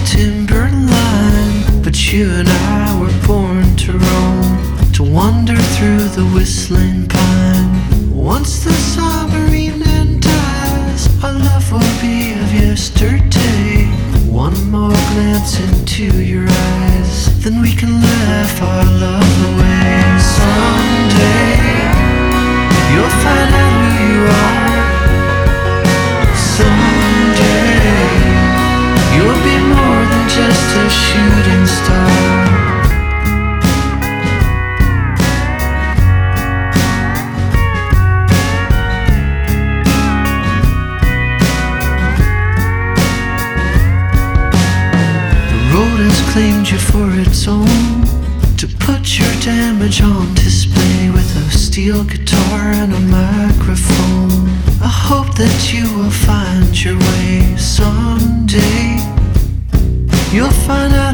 timberline, but you and I were born to roam, to wander through the whistling pine. Once the summer evening dies, our love will be of yesterday. One more glance into your eyes, then we can laugh our love away. Someday you'll find out who you are. Someday you'll be more than just a shooting star. The road has claimed you for its own, to put your damage on display with a steel guitar and a microphone. I hope that you will find your way someday. You'll find out